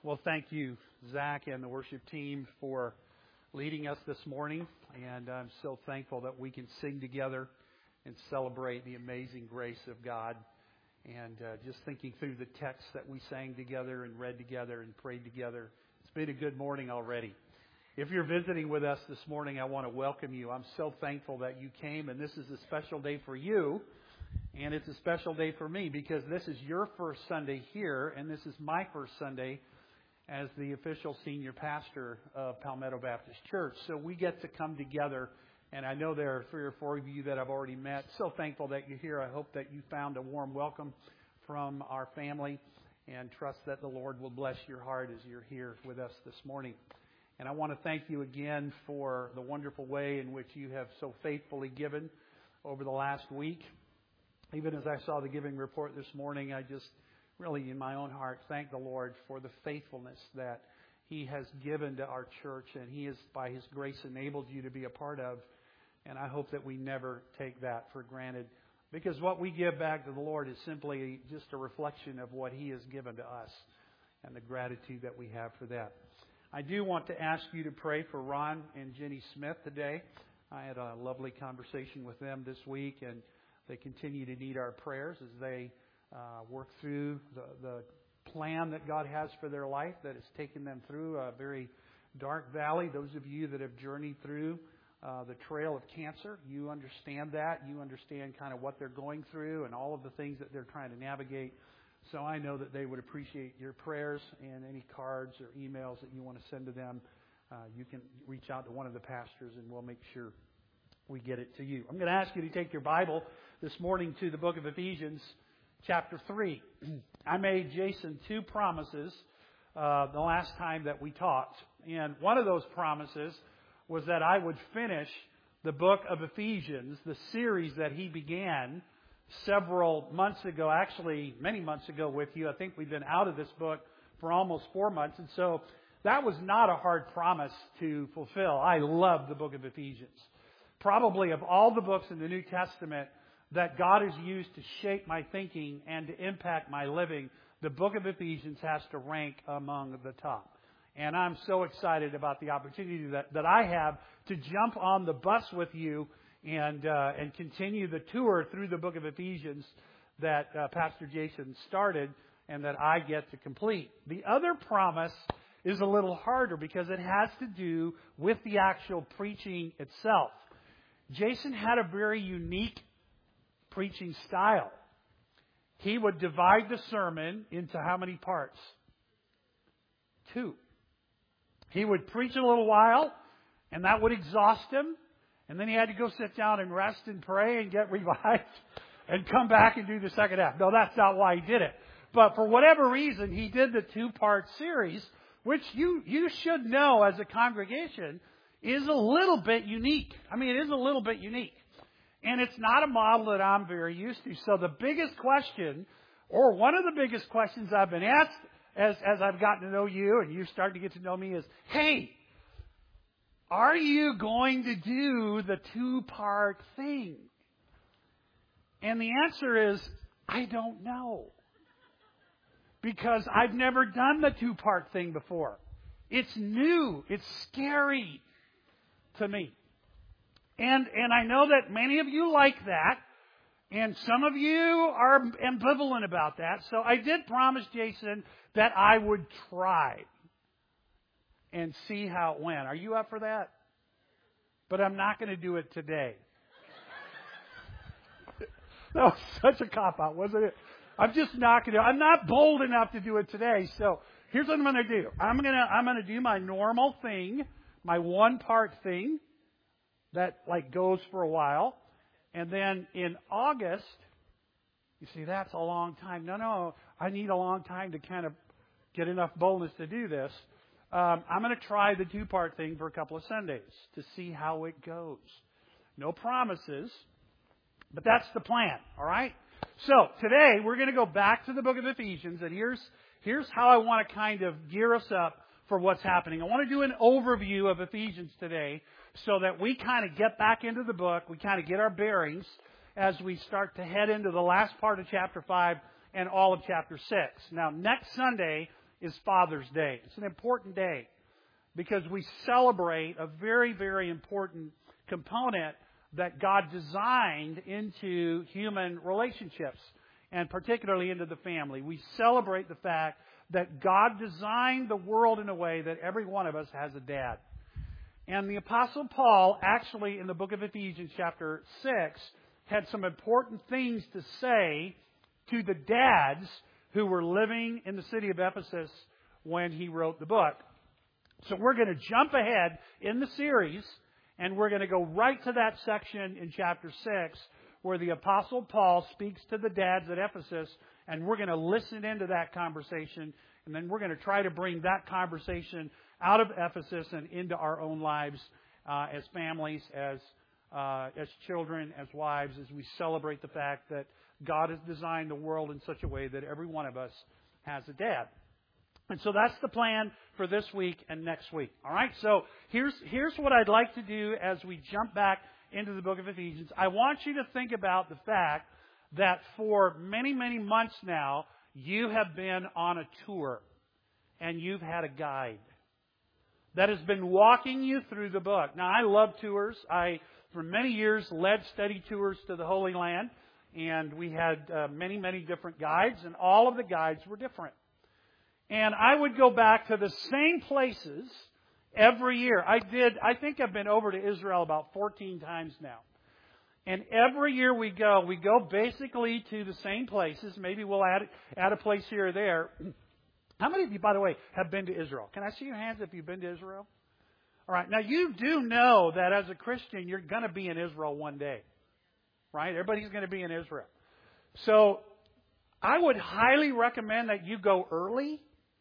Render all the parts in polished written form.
Well, thank you, Zach and the worship team, for leading us this morning. And I'm so thankful that we can sing together and celebrate the amazing grace of God. And just thinking through the text that we sang together and read together and prayed together, it's been a good morning already. If you're visiting with us this morning, I want to welcome you. I'm so thankful that you came, and this is a special day for you. And it's a special day for me because this is your first Sunday here, and this is my first Sunday as the official senior pastor of Palmetto Baptist Church. So we get to come together, and I know there are 3 or 4 of you that I've already met. So thankful that you're here. I hope that you found a warm welcome from our family, and trust that the Lord will bless your heart as you're here with us this morning. And I want to thank you again for the wonderful way in which you have so faithfully given over the last week. Even as I saw the giving report this morning, I just really in my own heart thank the Lord for the faithfulness that He has given to our church, and He has, by His grace, enabled you to be a part of. And I hope that we never take that for granted, because what we give back to the Lord is simply just a reflection of what He has given to us and the gratitude that we have for that. I do want to ask you to pray for Ron and Jenny Smith today. I had a lovely conversation with them this week, and they continue to need our prayers as they work through the plan that God has for their life that has taken them through a very dark valley. Those of you that have journeyed through the trail of cancer, you understand that. You understand kind of what they're going through and all of the things that they're trying to navigate. So I know that they would appreciate your prayers, and any cards or emails that you want to send to them, you can reach out to one of the pastors and we'll make sure we get it to you. I'm going to ask you to take your Bible this morning to the book of Ephesians, chapter 3. I made Jason 2 promises the last time that we talked. And one of those promises was that I would finish the book of Ephesians, the series that he began several months ago, actually many months ago with you. I think we've been out of this book for almost 4 months. And so that was not a hard promise to fulfill. I love the book of Ephesians. Probably of all the books in the New Testament that God has used to shape my thinking and to impact my living, the book of Ephesians has to rank among the top. And I'm so excited about the opportunity that I have to jump on the bus with you and continue the tour through the book of Ephesians that Pastor Jason started and that I get to complete. The other promise is a little harder because it has to do with the actual preaching itself. Jason had a very unique preaching style. He would divide the sermon into how many parts? 2. He would preach a little while, and that would exhaust him, and then he had to go sit down and rest and pray and get revived and come back and do the second half. No, that's not why he did it. But for whatever reason, he did the 2-part series, which you should know as a congregation is a little bit unique. I mean, it is a little bit unique. And it's not a model that I'm very used to. So the biggest question, or one of the biggest questions I've been asked as I've gotten to know you and you started to get to know me is, hey, are you going to do the 2-part thing? And the answer is, I don't know. Because I've never done the 2-part thing before. It's new. It's scary to me. And I know that many of you like that, and some of you are ambivalent about that. So I did promise Jason that I would try and see how it went. Are you up for that? But I'm not going to do it today. That was such a cop-out, wasn't it? I'm just not going to. I'm not bold enough to do it today. So here's what I'm going to do. I'm going to do my normal thing, my 1-part thing that goes for a while. And then in August, you see, that's a long time. No, I need a long time to kind of get enough boldness to do this. I'm going to try the 2-part thing for a couple of Sundays to see how it goes. No promises, but that's the plan, all right? So today we're going to go back to the book of Ephesians, and here's how I want to kind of gear us up for what's happening. I want to do an overview of Ephesians today so that we kind of get back into the book, we kind of get our bearings as we start to head into the last part of chapter 5 and all of chapter 6. Now, next Sunday is Father's Day. It's an important day because we celebrate a very, very important component that God designed into human relationships, and particularly into the family. We celebrate the fact that God designed the world in a way that every one of us has a dad. And the Apostle Paul, actually in the book of Ephesians chapter 6, had some important things to say to the dads who were living in the city of Ephesus when he wrote the book. So we're going to jump ahead in the series, and we're going to go right to that section in chapter 6 where the Apostle Paul speaks to the dads at Ephesus, and we're going to listen into that conversation, and then we're going to try to bring that conversation out of Ephesus and into our own lives as families, as children, as wives, as we celebrate the fact that God has designed the world in such a way that every one of us has a dad. And so that's the plan for this week and next week. All right, so here's what I'd like to do as we jump back into the book of Ephesians. I want you to think about the fact that for many, many months now, you have been on a tour and you've had a guide that has been walking you through the book. Now, I love tours. I, for many years, led study tours to the Holy Land, and we had many, many different guides, and all of the guides were different. And I would go back to the same places every year. I think I've been over to Israel about 14 times now. And every year we go basically to the same places. Maybe we'll add a place here or there. How many of you, by the way, have been to Israel? Can I see your hands if you've been to Israel? All right. Now, you do know that as a Christian, you're going to be in Israel one day. Right? Everybody's going to be in Israel. So, I would highly recommend that you go early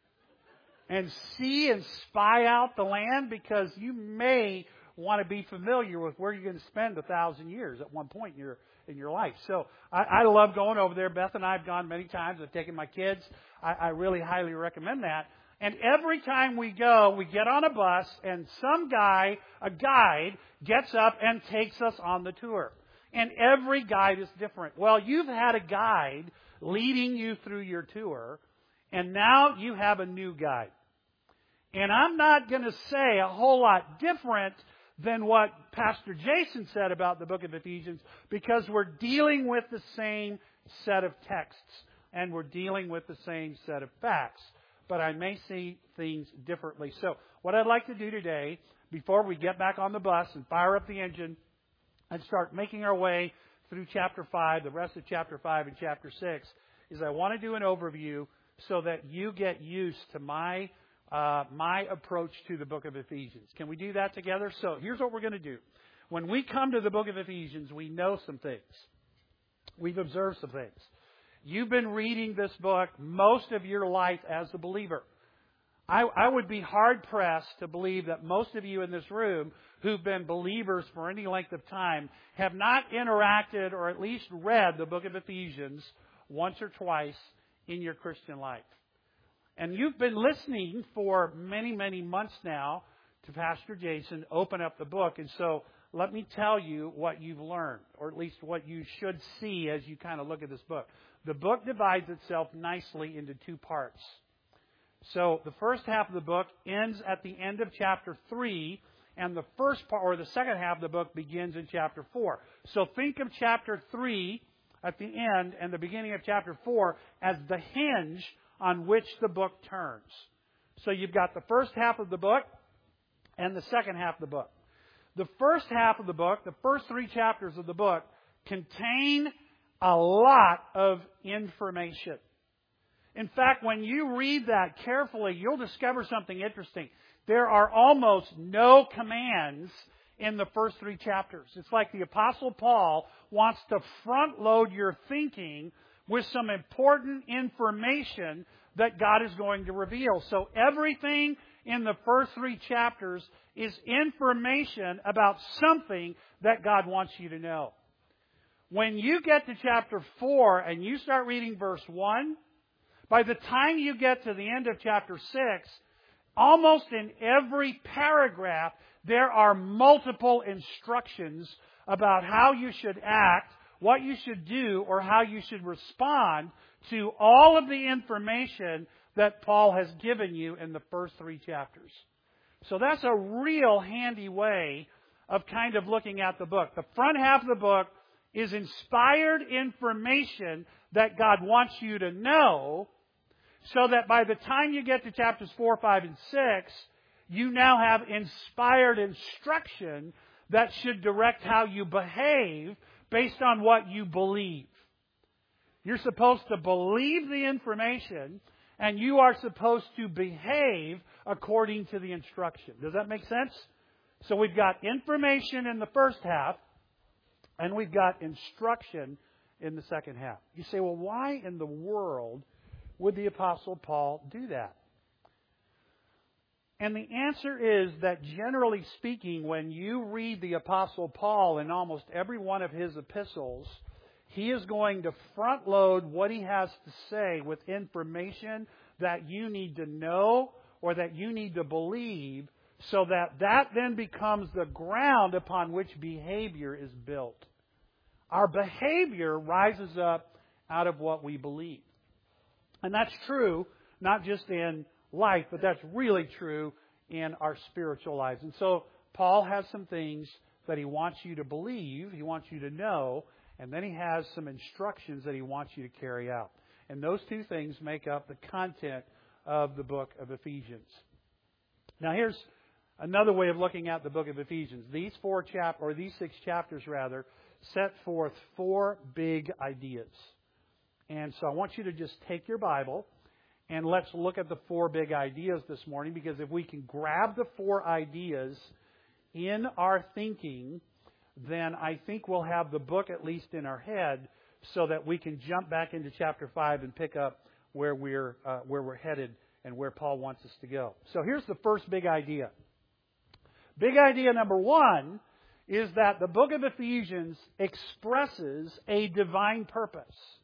and see and spy out the land, because you may want to be familiar with where you're going to spend 1,000 years at one point in your life. So I love going over there. Beth and I have gone many times. I've taken my kids. I really highly recommend that. And every time we go, we get on a bus, and a guide, gets up and takes us on the tour. And every guide is different. Well, you've had a guide leading you through your tour, and now you have a new guide. And I'm not going to say a whole lot different than what Pastor Jason said about the book of Ephesians, because we're dealing with the same set of texts and we're dealing with the same set of facts. But I may see things differently. So what I'd like to do today, before we get back on the bus and fire up the engine and start making our way through chapter 5, the rest of chapter 5 and chapter 6, is I want to do an overview so that you get used to my approach to the book of Ephesians. Can we do that together? So here's what we're going to do. When we come to the book of Ephesians, we know some things. We've observed some things. You've been reading this book most of your life as a believer. I would be hard-pressed to believe that most of you in this room who've been believers for any length of time have not interacted or at least read the book of Ephesians once or twice in your Christian life. And you've been listening for many, many months now to Pastor Jason open up the book. And so let me tell you what you've learned, or at least what you should see as you kind of look at this book. The book divides itself nicely into two parts. So the first half of the book ends at the end of chapter 3, and the first part, or the second half of the book, begins in chapter 4. So think of chapter 3 at the end and the beginning of chapter 4 as the hinge on which the book turns. So you've got the first half of the book and the second half of the book. The first half of the book, the first 3 chapters of the book, contain a lot of information. In fact, when you read that carefully, you'll discover something interesting. There are almost no commands in the first 3 chapters. It's like the Apostle Paul wants to front load your thinking with some important information that God is going to reveal. So everything in the first 3 chapters is information about something that God wants you to know. When you get to chapter 4 and you start reading verse 1, by the time you get to the end of chapter 6, almost in every paragraph, there are multiple instructions about how you should act, what you should do, or how you should respond to all of the information that Paul has given you in the first 3 chapters. So that's a real handy way of kind of looking at the book. The front half of the book is inspired information that God wants you to know, so that by the time you get to chapters 4, 5, and 6, you now have inspired instruction that should direct how you behave based on what you believe. You're supposed to believe the information, and you are supposed to behave according to the instruction. Does that make sense? So we've got information in the first half, and we've got instruction in the second half. You say, well, why in the world would the Apostle Paul do that? And the answer is that, generally speaking, when you read the Apostle Paul in almost every one of his epistles, he is going to front load what he has to say with information that you need to know or that you need to believe, so that then becomes the ground upon which behavior is built. Our behavior rises up out of what we believe. And that's true, not just in life, but that's really true in our spiritual lives. And so Paul has some things that he wants you to believe, he wants you to know, and then he has some instructions that he wants you to carry out. And those 2 things make up the content of the book of Ephesians. Now here's another way of looking at the book of Ephesians. These 6 chapters set forth 4 big ideas. And so I want you to just take your Bible and let's look at the 4 big ideas this morning, because if we can grab the 4 ideas in our thinking, then I think we'll have the book at least in our head, so that we can jump back into chapter 5 and pick up where we're headed and where Paul wants us to go. So here's the first big idea. Big idea number 1 is that the book of Ephesians expresses a divine purpose.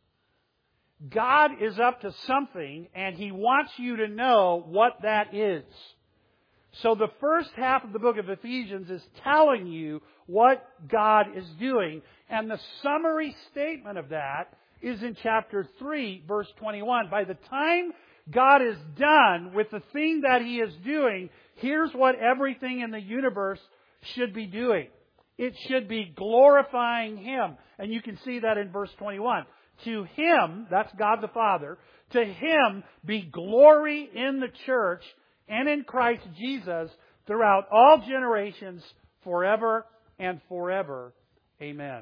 God is up to something, and He wants you to know what that is. So the first half of the book of Ephesians is telling you what God is doing. And the summary statement of that is in chapter 3, verse 21. By the time God is done with the thing that He is doing, here's what everything in the universe should be doing. It should be glorifying Him. And you can see that in verse 21. To Him, that's God the Father, to Him be glory in the church and in Christ Jesus throughout all generations, forever and forever. Amen.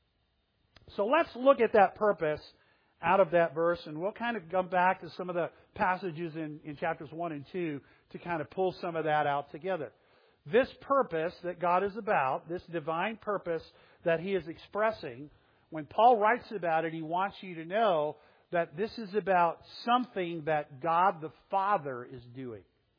So let's look at that purpose out of that verse, and we'll kind of come back to some of the passages in chapters 1 and 2 to kind of pull some of that out together. This purpose that God is about, this divine purpose that He is expressing, when Paul writes about it, he wants you to know that this is about something that God the Father is doing.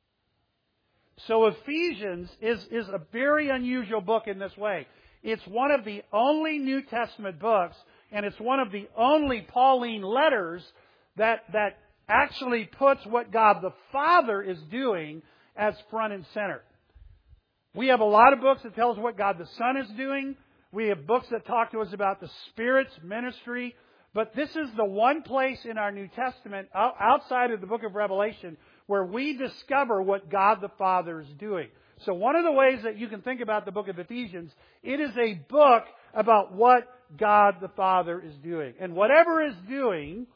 So Ephesians is a very unusual book in this way. It's one of the only New Testament books, and it's one of the only Pauline letters that actually puts what God the Father is doing as front and center. We have a lot of books that tell us what God the Son is doing. We have books that talk to us about the Spirit's ministry. But this is the one place in our New Testament, outside of the book of Revelation, where we discover what God the Father is doing. So one of the ways that you can think about the book of Ephesians, it is a book about what God the Father is doing. And whatever He is doing,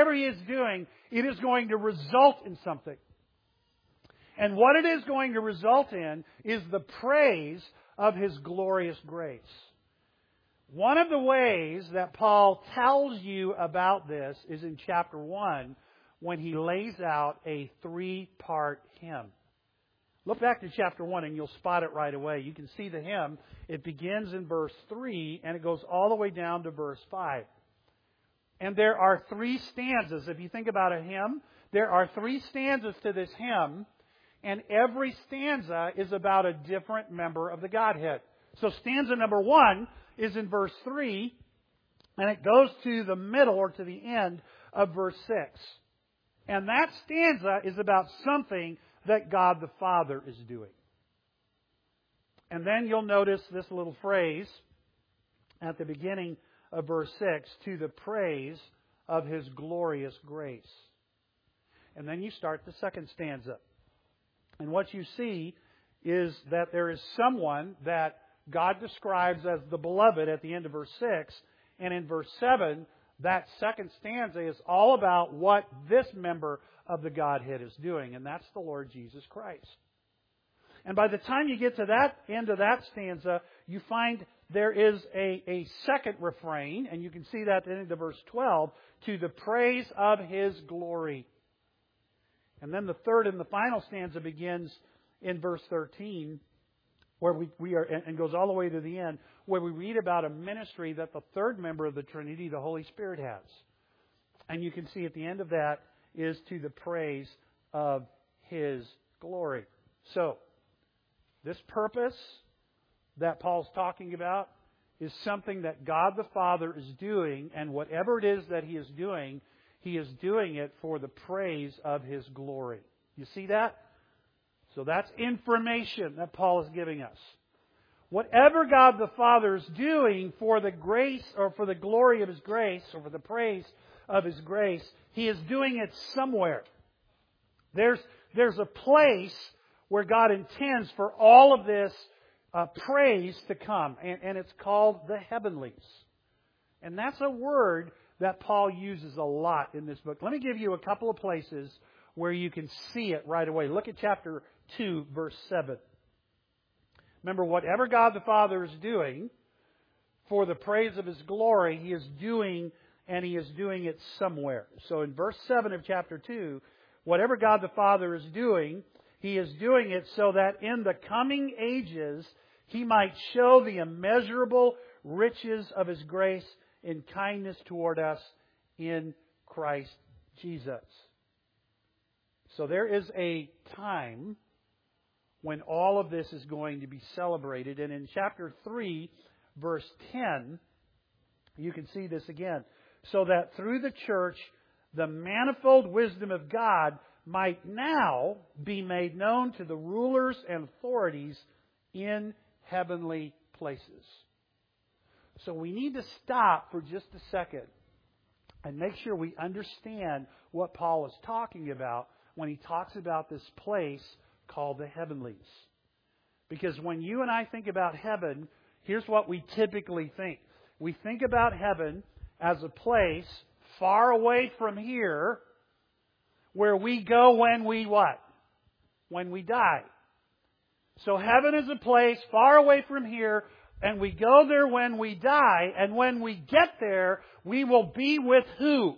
it is going to result in something. And what it is going to result in is the praise of His glorious grace. One of the ways that Paul tells you about this is in chapter 1, when he lays out a 3-part hymn. Look back to chapter 1 and you'll spot it right away. You can see the hymn. It begins in verse 3 and it goes all the way down to verse 5. And there are 3 stanzas. If you think about a hymn, there are 3 stanzas to this hymn, and every stanza is about a different member of the Godhead. So stanza number 1 is in verse 3, and it goes to the middle or to the end of verse 6. And that stanza is about something that God the Father is doing. And then you'll notice this little phrase at the beginning of verse 6, to the praise of His glorious grace. And then you start the second stanza. And what you see is that there is someone that God describes as the beloved at the end of verse 6. And in verse 7, that second stanza is all about what this member of the Godhead is doing. And that's the Lord Jesus Christ. And by the time you get to that end of that stanza, you find there is a second refrain, and you can see that at the end of verse 12, to the praise of His glory. And then the third and the final stanza begins in verse 13, where we are, and goes all the way to the end, where we read about a ministry that the third member of the Trinity, the Holy Spirit, has. And you can see at the end of that is to the praise of His glory. So, this purpose that Paul's talking about is something that God the Father is doing, and whatever it is that He is doing it for the praise of His glory. You see that? So that's information that Paul is giving us. Whatever God the Father is doing for the grace or for the glory of His grace or for the praise of His grace, He is doing it somewhere. There's a place where God intends for all of this praise to come, and it's called the heavenlies. And that's a word that Paul uses a lot in this book. Let me give you a couple of places where you can see it right away. Look at chapter 2, verse 7. Remember, whatever God the Father is doing for the praise of His glory, He is doing, and He is doing it somewhere. So in verse 7 of chapter 2, whatever God the Father is doing, He is doing it so that in the coming ages He might show the immeasurable riches of His grace in kindness toward us in Christ Jesus. So there is a time when all of this is going to be celebrated. And in chapter 3, verse 10, you can see this again. So that through the church, the manifold wisdom of God might now be made known to the rulers and authorities in heavenly places. So we need to stop for just a second and make sure we understand what Paul is talking about when he talks about this place called the heavenlies. Because when you and I think about heaven, here's what we typically think. We think about heaven as a place far away from here where we go when we what? When we die. So heaven is a place far away from here, and we go there when we die, and when we get there, we will be with who?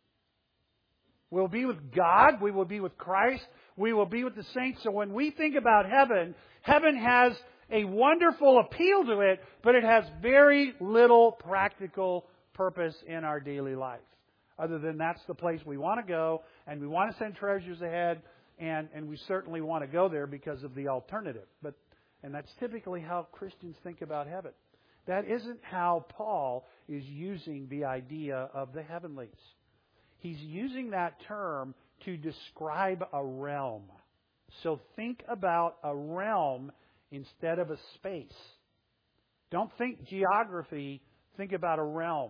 We'll be with God, we will be with Christ, we will be with the saints. So when we think about heaven, heaven has a wonderful appeal to it, but it has very little practical purpose in our daily life. Other than that's the place we want to go, and we want to send treasures ahead, and we certainly want to go there because of the alternative. And that's typically how Christians think about heaven. That isn't how Paul is using the idea of the heavenlies. He's using that term to describe a realm. So think about a realm instead of a space. Don't think geography, think about a realm.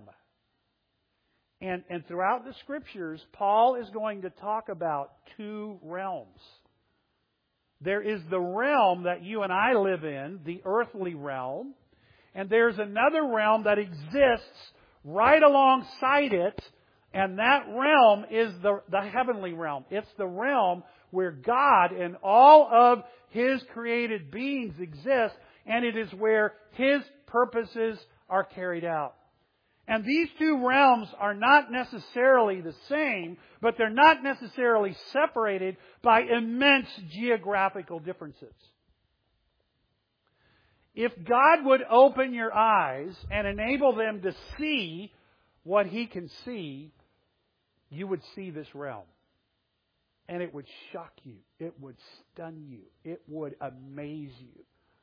And throughout the Scriptures, Paul is going to talk about two realms. There is the realm that you and I live in, the earthly realm. And there's another realm that exists right alongside it. And that realm is the heavenly realm. It's the realm where God and all of His created beings exist. And it is where His purposes are carried out. And these two realms are not necessarily the same, but they're not necessarily separated by immense geographical differences. If God would open your eyes and enable them to see what He can see, you would see this realm. And it would shock you. It would stun you. It would amaze you.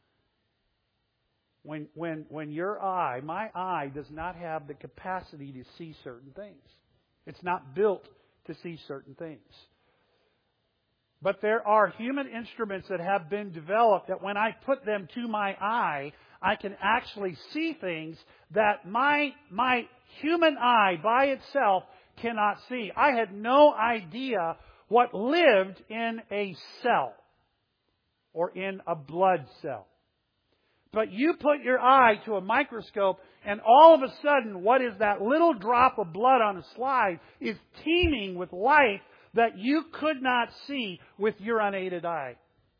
When your eye, my eye, does not have the capacity to see certain things. It's not built to see certain things. But there are human instruments that have been developed that when I put them to my eye, I can actually see things that my human eye by itself cannot see. I had no idea what lived in a cell or in a blood cell. But you put your eye to a microscope and all of a sudden what is that little drop of blood on a slide is teeming with life that you could not see with your unaided eye.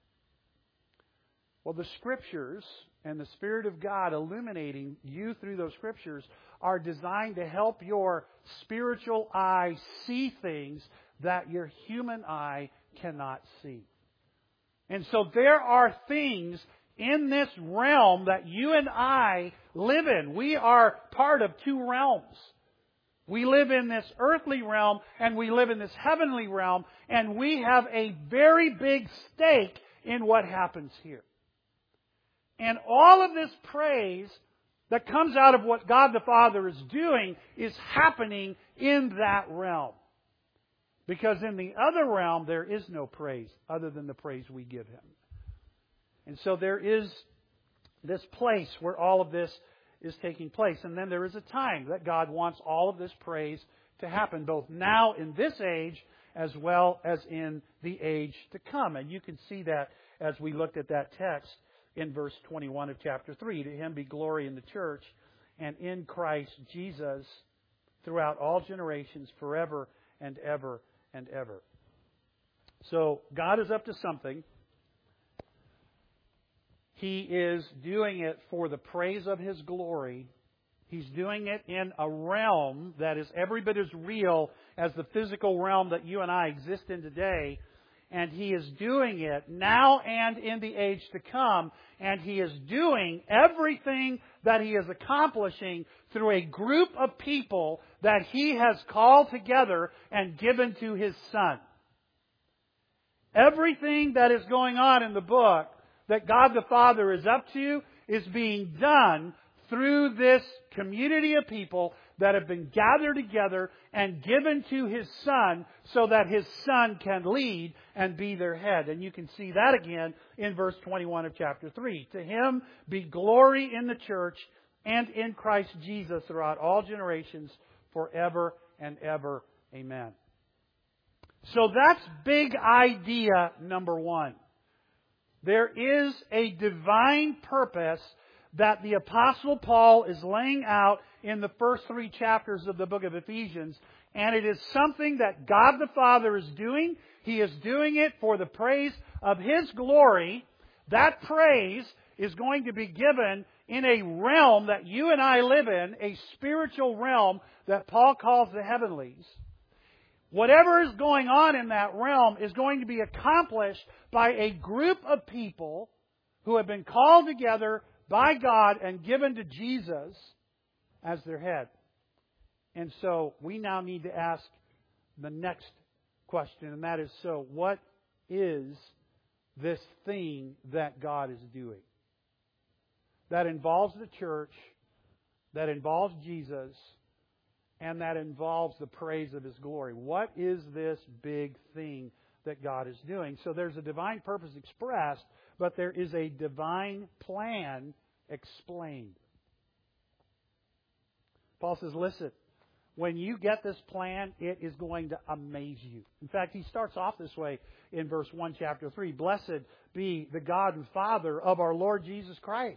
Well, the Scriptures and the Spirit of God illuminating you through those Scriptures are designed to help your spiritual eye see things that your human eye cannot see. And so there are things in this realm that you and I live in. We are part of two realms. We live in this earthly realm and we live in this heavenly realm, and we have a very big stake in what happens here. And all of this praise that comes out of what God the Father is doing is happening in that realm. Because in the other realm, there is no praise other than the praise we give Him. And so there is this place where all of this is taking place. And then there is a time that God wants all of this praise to happen, both now in this age as well as in the age to come. And you can see that as we looked at that text in verse 21 of chapter 3. To Him be glory in the church and in Christ Jesus throughout all generations, forever and ever and ever. So God is up to something. He is doing it for the praise of His glory. He's doing it in a realm that is every bit as real as the physical realm that you and I exist in today. And He is doing it now and in the age to come. And He is doing everything that He is accomplishing through a group of people that He has called together and given to His Son. Everything that is going on in the book that God the Father is up to is being done through this community of people that have been gathered together and given to His Son so that His Son can lead and be their head. And you can see that again in verse 21 of chapter 3. To Him be glory in the church and in Christ Jesus throughout all generations, forever and ever. Amen. So that's big idea number one. There is a divine purpose that the Apostle Paul is laying out in the first 3 chapters of the book of Ephesians. And it is something that God the Father is doing. He is doing it for the praise of His glory. That praise is going to be given in a realm that you and I live in, a spiritual realm that Paul calls the heavenlies. Whatever is going on in that realm is going to be accomplished by a group of people who have been called together by God and given to Jesus as their head. And so we now need to ask the next question, and that is, so what is this thing that God is doing? That involves the church, that involves Jesus, and that involves the praise of His glory. What is this big thing that God is doing? So there's a divine purpose expressed, but there is a divine plan explained. Paul says, listen, when you get this plan, it is going to amaze you. In fact, he starts off this way in verse 1, chapter 3. Blessed be the God and Father of our Lord Jesus Christ.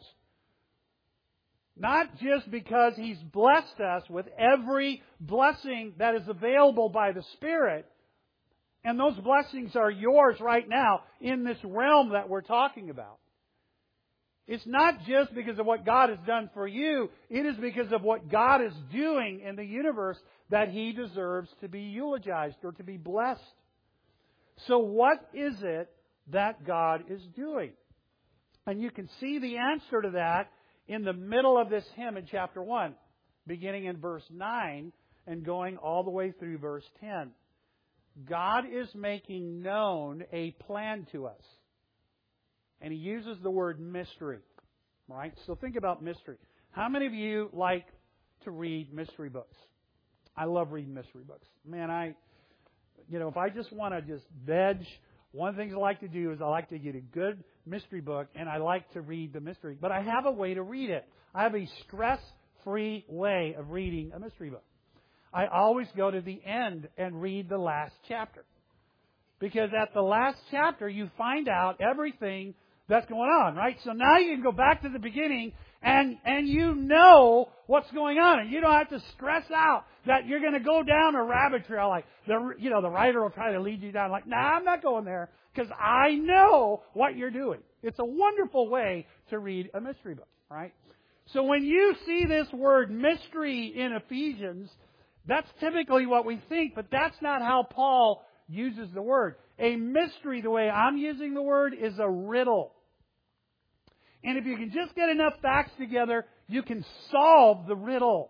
Not just because He's blessed us with every blessing that is available by the Spirit. And those blessings are yours right now in this realm that we're talking about. It's not just because of what God has done for you. It is because of what God is doing in the universe that He deserves to be eulogized or to be blessed. So what is it that God is doing? And you can see the answer to that in the middle of this hymn in chapter 1, beginning in verse 9 and going all the way through verse 10. God is making known a plan to us. And He uses the word mystery. Right? So think about mystery. How many of you like to read mystery books? I love reading mystery books. Man, if I just want to just veg, one of the things I like to do is I like to get a good mystery book, and I like to read the mystery. But I have a way to read it. I have a stress-free way of reading a mystery book. I always go to the end and read the last chapter. Because at the last chapter, you find out everything that's going on, right? So now you can go back to the beginning and you know what's going on. And you don't have to stress out that you're going to go down a rabbit trail. Like, the writer will try to lead you down. Like, I'm not going there because I know what you're doing. It's a wonderful way to read a mystery book, right? So when you see this word mystery in Ephesians, that's typically what we think, but that's not how Paul uses the word. A mystery, the way I'm using the word, is a riddle. And if you can just get enough facts together, you can solve the riddle.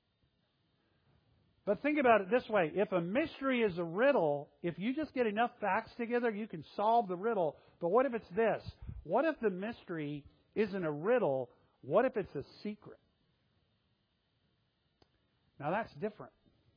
But think about it this way. If a mystery is a riddle, if you just get enough facts together, you can solve the riddle. But what if it's this? What if the mystery isn't a riddle? What if it's a secret? Now that's different.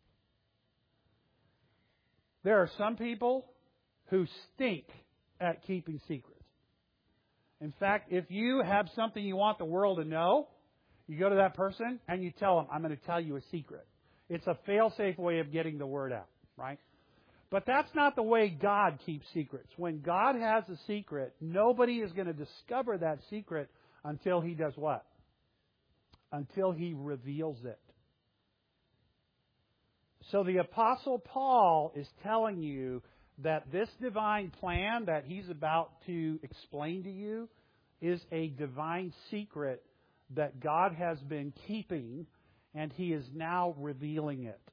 There are some people who stink at keeping secrets. In fact, if you have something you want the world to know, you go to that person and you tell them, I'm going to tell you a secret. It's a fail-safe way of getting the word out, right? But that's not the way God keeps secrets. When God has a secret, nobody is going to discover that secret until He does what? Until He reveals it. So the Apostle Paul is telling you that this divine plan that he's about to explain to you is a divine secret that God has been keeping, and He is now revealing it.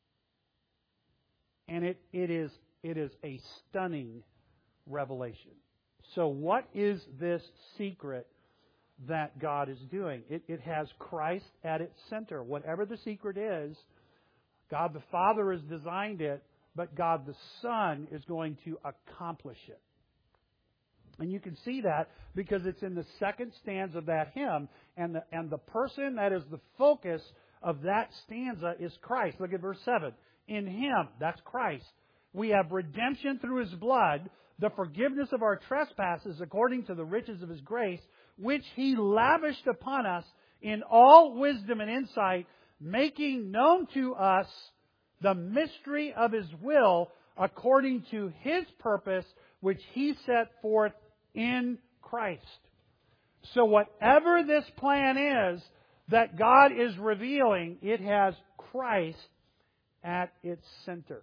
And it is a stunning revelation. So what is this secret that God is doing? It has Christ at its center. Whatever the secret is, God the Father has designed it, but God the Son is going to accomplish it. And you can see that because it's in the second stanza of that hymn, and the person that is the focus of that stanza is Christ. Look at verse 7. In Him, that's Christ, we have redemption through His blood, the forgiveness of our trespasses according to the riches of His grace, which He lavished upon us in all wisdom and insight, making known to us the mystery of His will according to His purpose, which He set forth in Christ. So whatever this plan is that God is revealing, it has Christ at its center.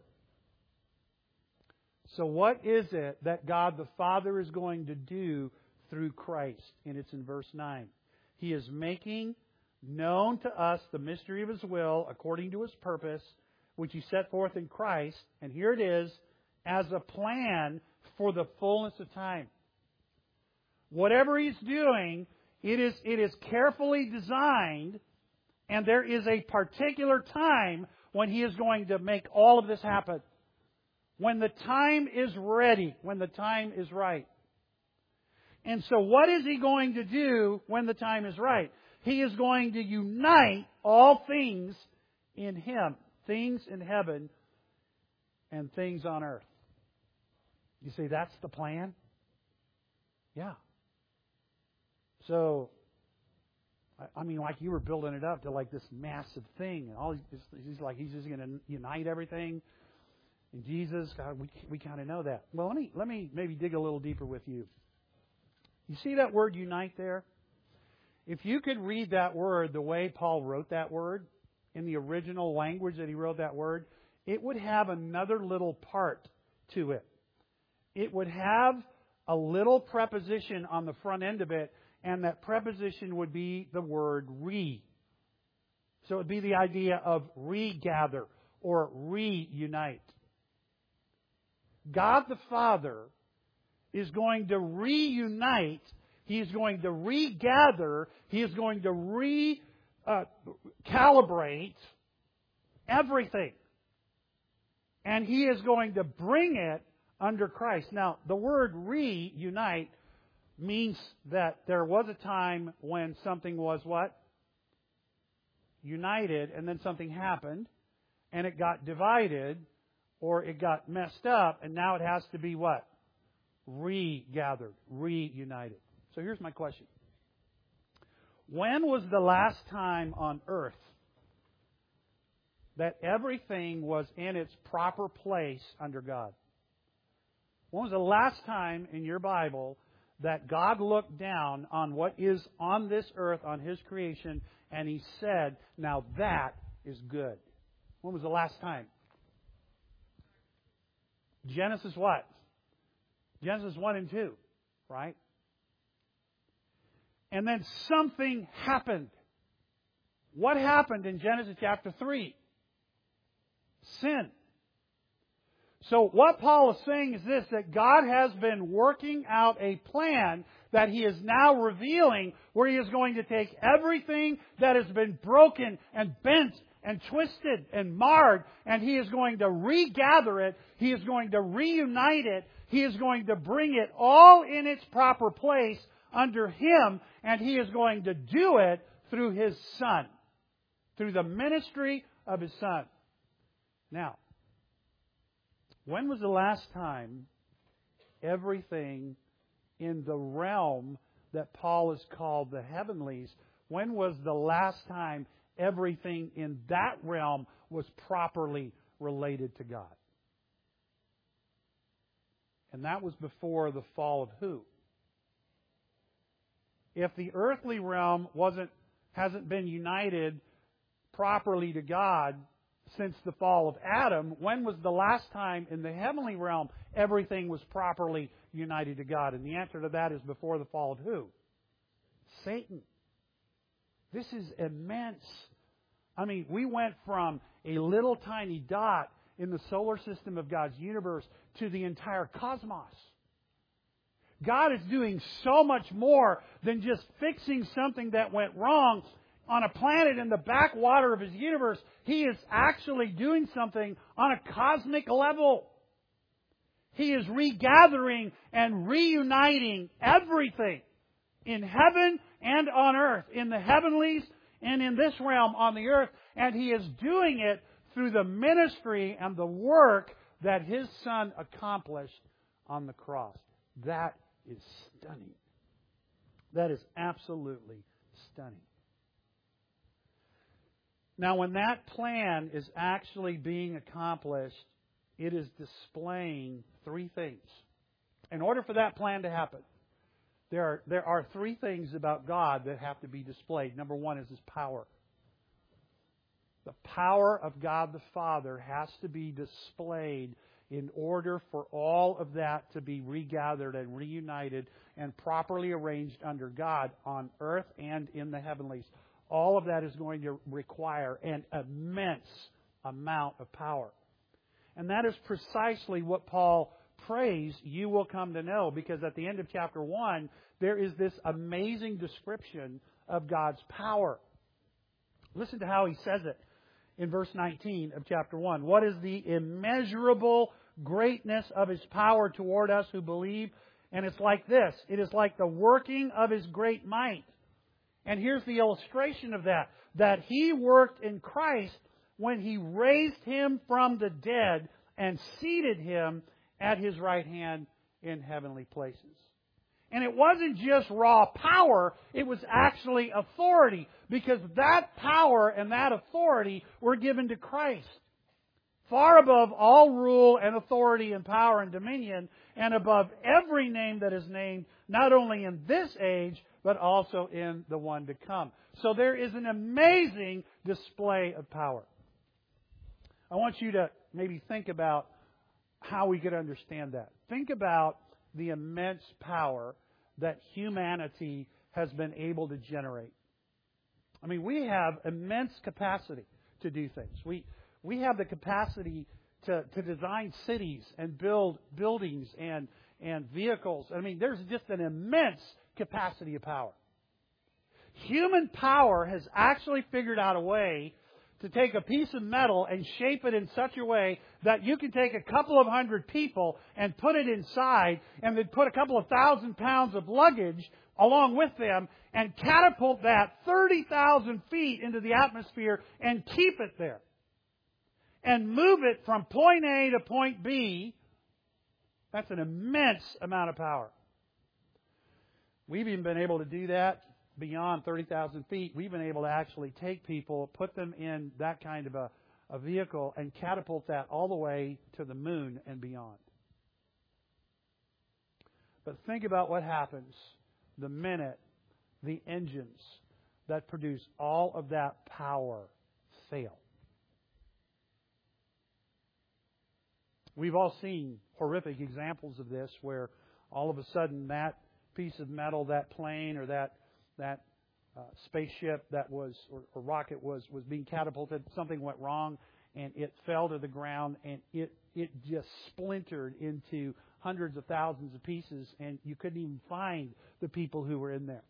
So what is it that God the Father is going to do through Christ? And it's in verse 9. He is making known to us the mystery of His will according to His purpose, which He set forth in Christ. And here it is, as a plan for the fullness of time. Whatever He's doing, it is carefully designed, and there is a particular time when He is going to make all of this happen. When the time is ready, when the time is right. And so what is He going to do when the time is right? He is going to unite all things in Him. Things in heaven and things on earth. You say, that's the plan? Yeah. So, I mean, like you were building it up to like this massive thing. And all he's just going to unite everything. And Jesus, God, we kind of know that. Well, let me maybe dig a little deeper with you. You see that word unite there? If you could read that word the way Paul wrote that word, in the original language that he wrote that word, it would have another little part to it. It would have a little preposition on the front end of it, and that preposition would be the word re. So it would be the idea of regather or reunite. God the Father is going to reunite. He is going to regather. He is going to calibrate everything. And He is going to bring it under Christ. Now, the word reunite means that there was a time when something was what? United, and then something happened, and it got divided, or it got messed up, and now it has to be what? Regathered, reunited. So here's my question. When was the last time on earth that everything was in its proper place under God? When was the last time in your Bible that God looked down on what is on this earth, on His creation, and He said, now that is good? When was the last time? Genesis what? Genesis 1 and 2, right? And then something happened. What happened in Genesis chapter 3? Sin. So what Paul is saying is this, that God has been working out a plan that He is now revealing, where He is going to take everything that has been broken and bent and twisted and marred, and He is going to regather it. He is going to reunite it. He is going to bring it all in its proper place under Him, and He is going to do it through His Son, through the ministry of His Son. Now, when was the last time everything in the realm that Paul has called the heavenlies, when was the last time everything in that realm was properly related to God? And that was before the fall of who? If the earthly realm hasn't been united properly to God since the fall of Adam, when was the last time in the heavenly realm everything was properly united to God? And the answer to that is before the fall of who? Satan. This is immense. I mean, we went from a little tiny dot in the solar system of God's universe to the entire cosmos. God is doing so much more than just fixing something that went wrong on a planet in the backwater of His universe. He is actually doing something on a cosmic level. He is regathering and reuniting everything in heaven and on earth, in the heavenlies and in this realm on the earth. And He is doing it through the ministry and the work that His Son accomplished on the cross. That is stunning. That is absolutely stunning. Now, when that plan is actually being accomplished, it is displaying three things. In order for that plan to happen, there are three things about God that have to be displayed. Number one is His power. The power of God the Father has to be displayed in order for all of that to be regathered and reunited and properly arranged under God on earth and in the heavenlies. All of that is going to require an immense amount of power. And that is precisely what Paul prays you will come to know, because at the end of chapter 1, there is this amazing description of God's power. Listen to how he says it in verse 19 of chapter 1. What is the immeasurable greatness of His power toward us who believe? And it's like this. It is like the working of His great might. And here's the illustration of that. That He worked in Christ when He raised Him from the dead and seated Him at His right hand in heavenly places. And it wasn't just raw power, it was actually authority. Because that power and that authority were given to Christ. Far above all rule and authority and power and dominion, and above every name that is named, not only in this age, but also in the one to come. So there is an amazing display of power. I want you to maybe think about how we could understand that. Think about the immense power that humanity has been able to generate. I mean, we have immense capacity to do things. We have the capacity to design cities and build buildings and vehicles. I mean, there's just an immense capacity of power. Human power has actually figured out a way to take a piece of metal and shape it in such a way that you can take a couple of hundred people and put it inside, and then put a couple of 1,000 pounds of luggage along with them and catapult that 30,000 feet into the atmosphere and keep it there. And move it from point A to point B. That's an immense amount of power. We've even been able to do that beyond 30,000 feet. We've been able to actually take people, put them in that kind of a vehicle, and catapult that all the way to the moon and beyond. But think about what happens the minute the engines that produce all of that power fail. We've all seen horrific examples of this where all of a sudden that piece of metal, that plane or that spaceship that was, or rocket was being catapulted, something went wrong and it fell to the ground and it just splintered into hundreds of thousands of pieces and you couldn't even find the people who were in there.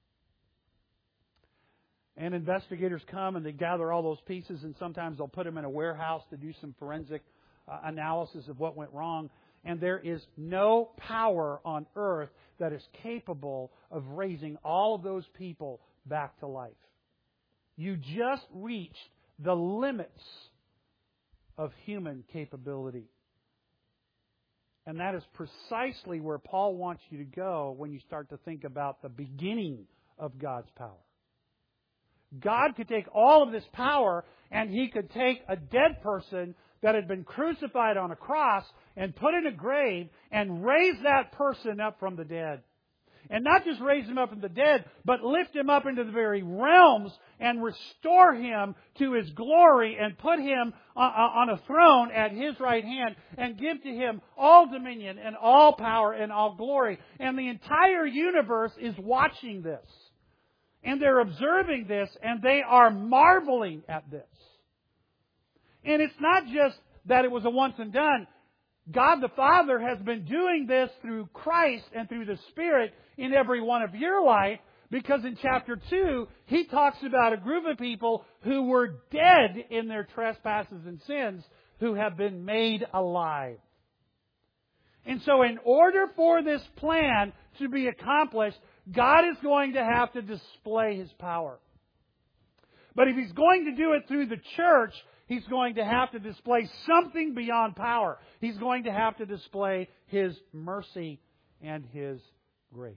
And investigators come and they gather all those pieces and sometimes they'll put them in a warehouse to do some forensic analysis of what went wrong. And there is no power on earth that is capable of raising all of those people back to life. You just reached the limits of human capability. And that is precisely where Paul wants you to go when you start to think about the beginning of God's power. God could take all of this power and He could take a dead person that had been crucified on a cross and put in a grave and raise that person up from the dead. And not just raise him up from the dead, but lift him up into the very realms and restore him to His glory and put him on a throne at His right hand and give to Him all dominion and all power and all glory. And the entire universe is watching this. And they're observing this and they are marveling at this. And it's not just that it was a once and done. God the Father has been doing this through Christ and through the Spirit in every one of your life, because in chapter 2, He talks about a group of people who were dead in their trespasses and sins who have been made alive. And so in order for this plan to be accomplished, God is going to have to display His power. But if He's going to do it through the church, He's going to have to display something beyond power. He's going to have to display His mercy and His grace.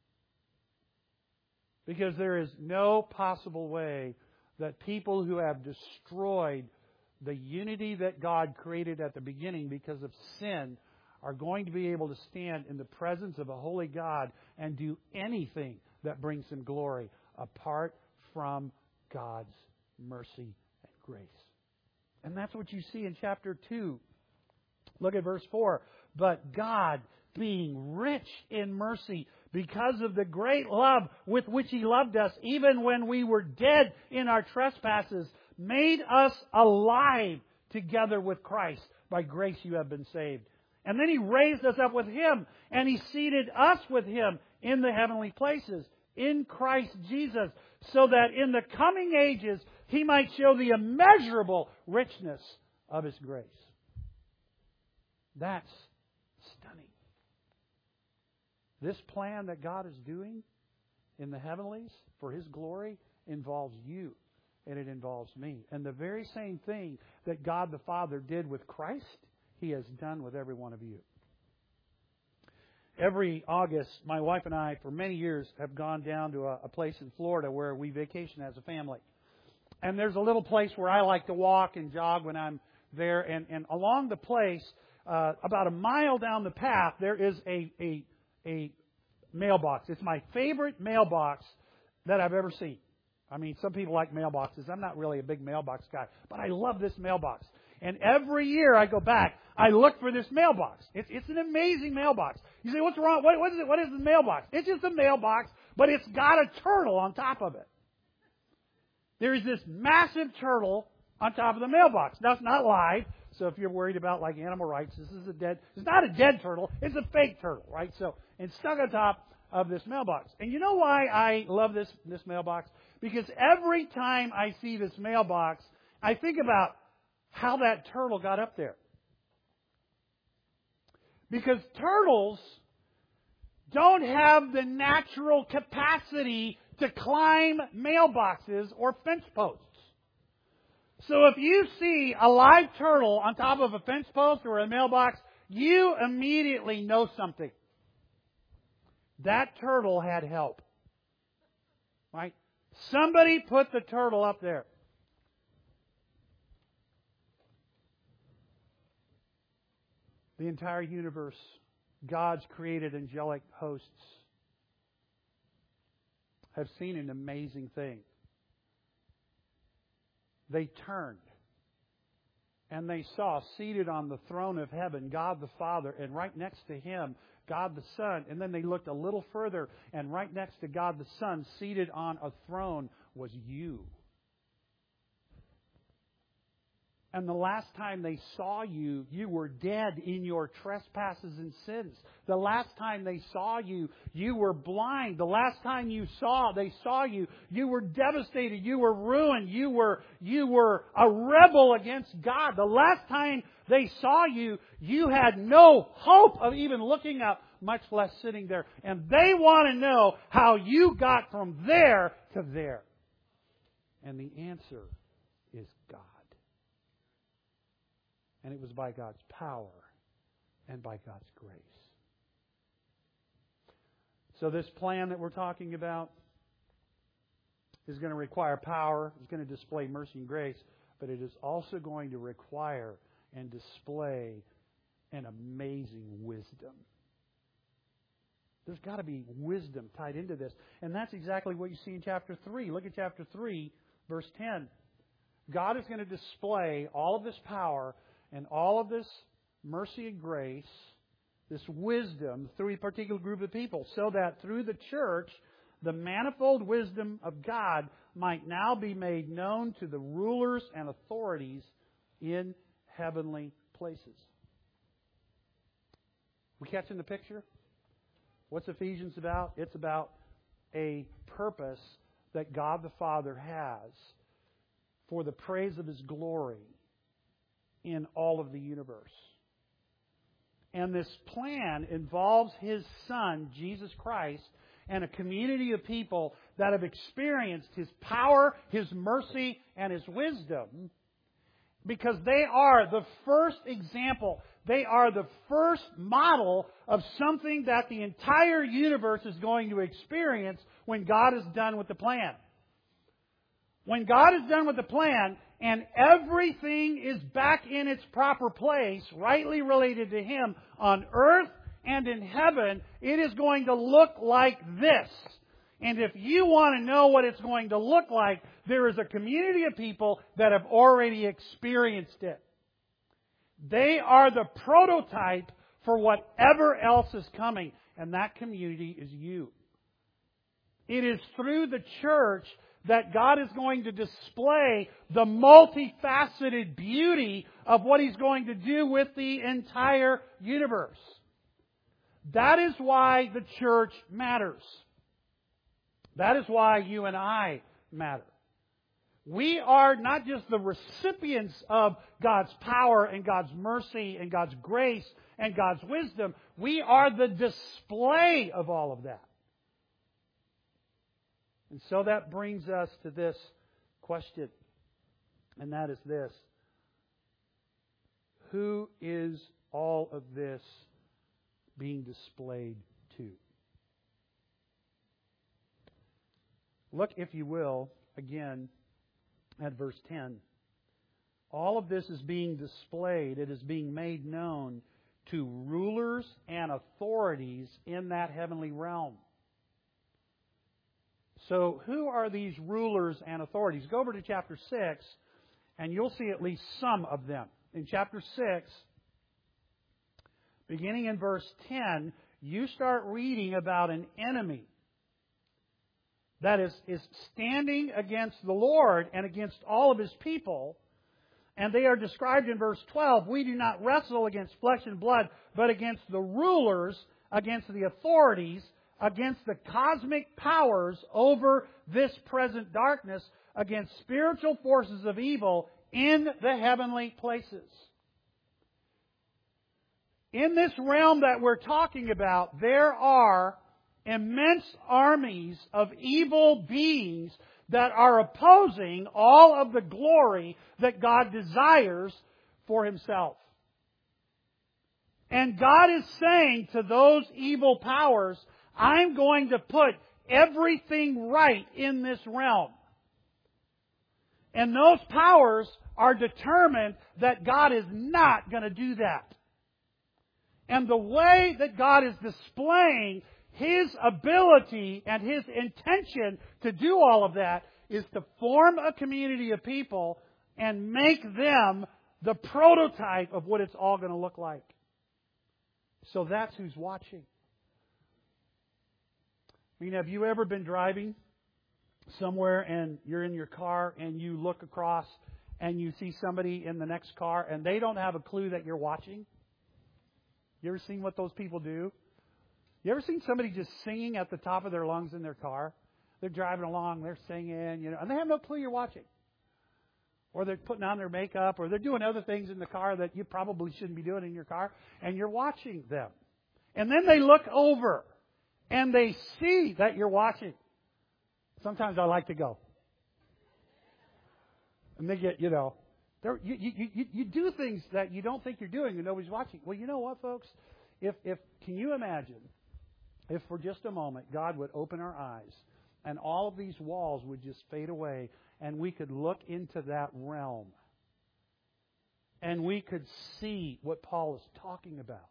Because there is no possible way that people who have destroyed the unity that God created at the beginning because of sin are going to be able to stand in the presence of a holy God and do anything that brings Him glory apart from God's mercy and grace. And that's what you see in chapter 2. Look at verse 4. But God, being rich in mercy, because of the great love with which He loved us, even when we were dead in our trespasses, made us alive together with Christ. By grace you have been saved. And then He raised us up with Him, and He seated us with Him in the heavenly places, in Christ Jesus, so that in the coming ages He might show the immeasurable richness of His grace. That's stunning. This plan that God is doing in the heavenlies for His glory involves you, and it involves me. And the very same thing that God the Father did with Christ, He has done with every one of you. Every August, my wife and I, for many years, have gone down to a place in Florida where we vacation as a family. And there's a little place where I like to walk and jog when I'm there. And along the place, about a mile down the path, there is a mailbox. It's my favorite mailbox that I've ever seen. I mean, some people like mailboxes. I'm not really a big mailbox guy, but I love this mailbox. And every year I go back, I look for this mailbox. It's an amazing mailbox. You say, what's wrong? What is it? What is the mailbox? It's just a mailbox, but it's got a turtle on top of it. There is this massive turtle on top of the mailbox. Now, it's not live, so if you're worried about like animal rights, it's not a dead turtle, it's a fake turtle, right? So it's stuck on top of this mailbox. And you know why I love this mailbox? Because every time I see this mailbox, I think about how that turtle got up there. Because turtles don't have the natural capacity to climb mailboxes or fence posts. So if you see a live turtle on top of a fence post or a mailbox, you immediately know something. That turtle had help. Right? Somebody put the turtle up there. The entire universe God's created angelic hosts have seen an amazing thing. They turned and they saw seated on the throne of heaven God the Father, and right next to Him God the Son. And then they looked a little further, and right next to God the Son, seated on a throne, was you. And the last time they saw you, you were dead in your trespasses and sins. The last time they saw you, you were blind. The last time they saw you, you were devastated. You were ruined. You were a rebel against God. The last time they saw you, you had no hope of even looking up, much less sitting there. And they want to know how you got from there to there. And the answer is God. And it was by God's power and by God's grace. So this plan that we're talking about is going to require power. It's going to display mercy and grace. But it is also going to require and display an amazing wisdom. There's got to be wisdom tied into this. And that's exactly what you see in chapter 3. Look at chapter 3, verse 10. God is going to display all of this power and all of this mercy and grace, this wisdom, through a particular group of people, so that through the church, the manifold wisdom of God might now be made known to the rulers and authorities in heavenly places. We catching the picture? What's Ephesians about? It's about a purpose that God the Father has for the praise of His glory in all of the universe. And this plan involves His Son, Jesus Christ, and a community of people that have experienced His power, His mercy, and His wisdom, because they are the first example. They are the first model of something that the entire universe is going to experience when God is done with the plan. When God is done with the plan and everything is back in its proper place, rightly related to Him on earth and in heaven, it is going to look like this. And if you want to know what it's going to look like, there is a community of people that have already experienced it. They are the prototype for whatever else is coming. And that community is you. It is through the church that God is going to display the multifaceted beauty of what He's going to do with the entire universe. That is why the church matters. That is why you and I matter. We are not just the recipients of God's power and God's mercy and God's grace and God's wisdom. We are the display of all of that. And so that brings us to this question, and that is this. Who is all of this being displayed to? Look, if you will, again at verse 10. All of this is being displayed. It is being made known to rulers and authorities in that heavenly realm. So who are these rulers and authorities? Go over to chapter 6 and you'll see at least some of them. In chapter 6, beginning in verse 10, you start reading about an enemy that is standing against the Lord and against all of His people. And they are described in verse 12. We do not wrestle against flesh and blood, but against the rulers, against the authorities, against the cosmic powers over this present darkness, against spiritual forces of evil in the heavenly places. In this realm that we're talking about, there are immense armies of evil beings that are opposing all of the glory that God desires for Himself. And God is saying to those evil powers, I'm going to put everything right in this realm. And those powers are determined that God is not going to do that. And the way that God is displaying His ability and His intention to do all of that is to form a community of people and make them the prototype of what it's all going to look like. So that's who's watching. I mean, have you ever been driving somewhere and you're in your car and you look across and you see somebody in the next car and they don't have a clue that you're watching? You ever seen what those people do? You ever seen somebody just singing at the top of their lungs in their car? They're driving along, they're singing, and they have no clue you're watching. Or they're putting on their makeup, or they're doing other things in the car that you probably shouldn't be doing in your car, and you're watching them. And then they look over, and they see that you're watching. Sometimes I like to go. And they get, you do things that you don't think you're doing and nobody's watching. Well, you know what, folks? Can you imagine if for just a moment God would open our eyes and all of these walls would just fade away and we could look into that realm and we could see what Paul is talking about.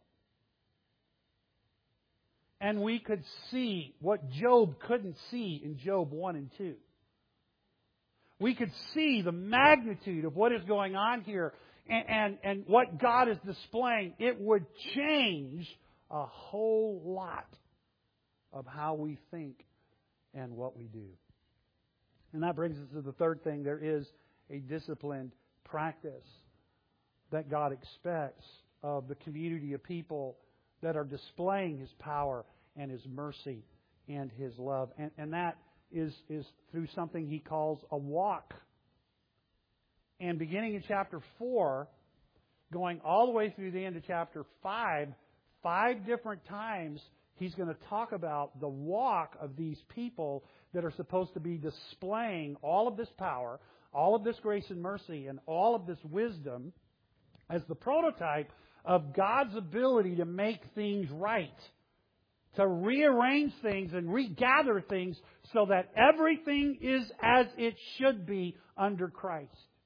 And we could see what Job couldn't see in Job 1 and 2. We could see the magnitude of what is going on here and what God is displaying. It would change a whole lot of how we think and what we do. And that brings us to the third thing. There is a disciplined practice that God expects of the community of people that are displaying His power and His mercy and His love. And that is through something He calls a walk. And beginning in chapter 4, going all the way through the end of chapter 5, 5 different times He's going to talk about the walk of these people that are supposed to be displaying all of this power, all of this grace and mercy, and all of this wisdom as the prototype of God's ability to make things right, to rearrange things and regather things so that everything is as it should be under Christ.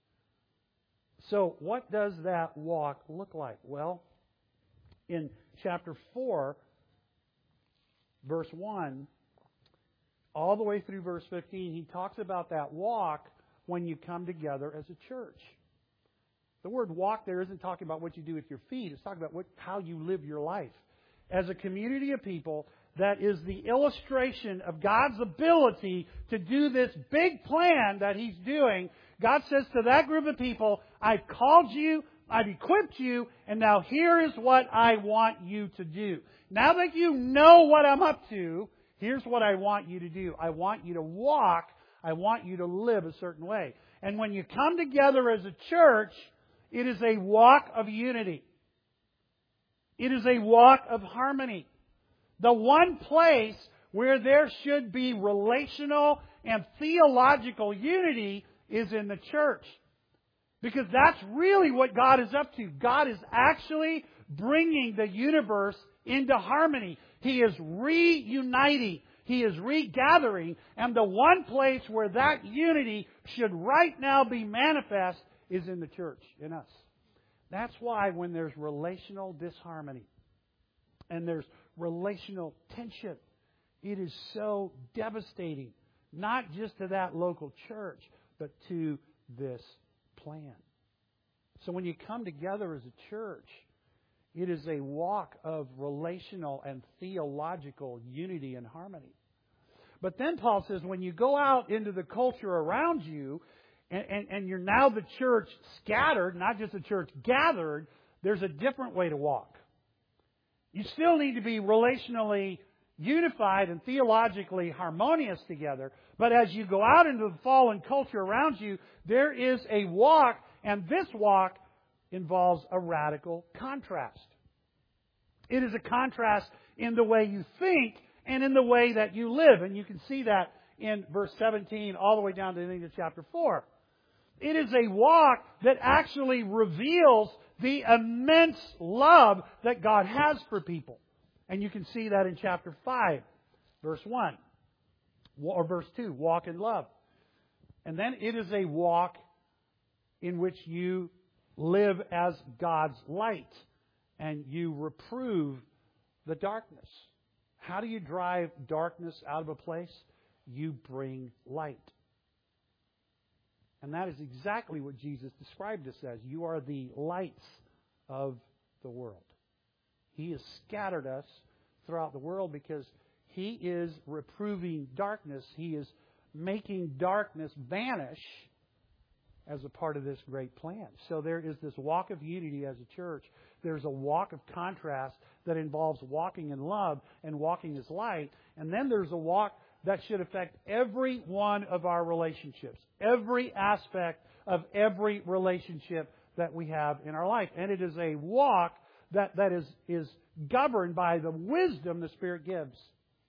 So what does that walk look like? Well, in chapter 4, verse 1, all the way through verse 15, he talks about that walk when you come together as a church. The word walk there isn't talking about what you do with your feet. It's talking about how you live your life. As a community of people, that is the illustration of God's ability to do this big plan that He's doing. God says to that group of people, I've called you, I've equipped you, and now here is what I want you to do. Now that you know what I'm up to, here's what I want you to do. I want you to walk. I want you to live a certain way. And when you come together as a church, it is a walk of unity. It is a walk of harmony. The one place where there should be relational and theological unity is in the church. Because that's really what God is up to. God is actually bringing the universe into harmony. He is reuniting. He is regathering. And the one place where that unity should right now be manifest is in the church, in us. That's why when there's relational disharmony and there's relational tension, it is so devastating, not just to that local church, but to this plan. So when you come together as a church, it is a walk of relational and theological unity and harmony. But then Paul says when you go out into the culture around you, and you're now the church scattered, not just the church gathered, there's a different way to walk. You still need to be relationally unified and theologically harmonious together. But as you go out into the fallen culture around you, there is a walk, and this walk involves a radical contrast. It is a contrast in the way you think and in the way that you live. And you can see that in verse 17 all the way down to the end of chapter 4. It is a walk that actually reveals the immense love that God has for people. And you can see that in chapter 5, verse 1, or verse 2, walk in love. And then it is a walk in which you live as God's light. and you reprove the darkness. How do you drive darkness out of a place? You bring light. And that is exactly what Jesus described us as. You are the lights of the world. He has scattered us throughout the world because He is reproving darkness. He is making darkness vanish as a part of this great plan. So there is this walk of unity as a church. There's a walk of contrast that involves walking in love and walking as light. And then there's a walk that should affect every one of our relationships, every aspect of every relationship that we have in our life. And it is a walk that is governed by the wisdom the Spirit gives.